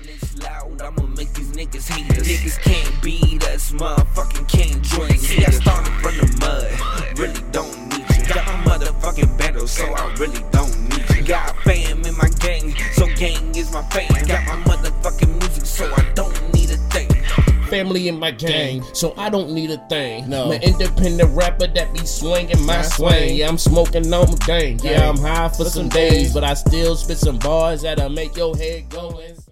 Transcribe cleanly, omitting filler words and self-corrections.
this loud, I'ma make these niggas hate us. Niggas can't beat us, motherfucking can't join us. See, I started from the mud, really don't need you. Got my motherfucking battle, so I really don't need you. Got fam in my gang, so gang is my fam. Got my motherfucking music, so I don't need a thing. Family in my gang, so I don't need a thing. I'm an independent rapper that be swinging my swing. Yeah, I'm smoking on my gang. Yeah, I'm high for some days, but I still spit some bars that'll make your head go insane.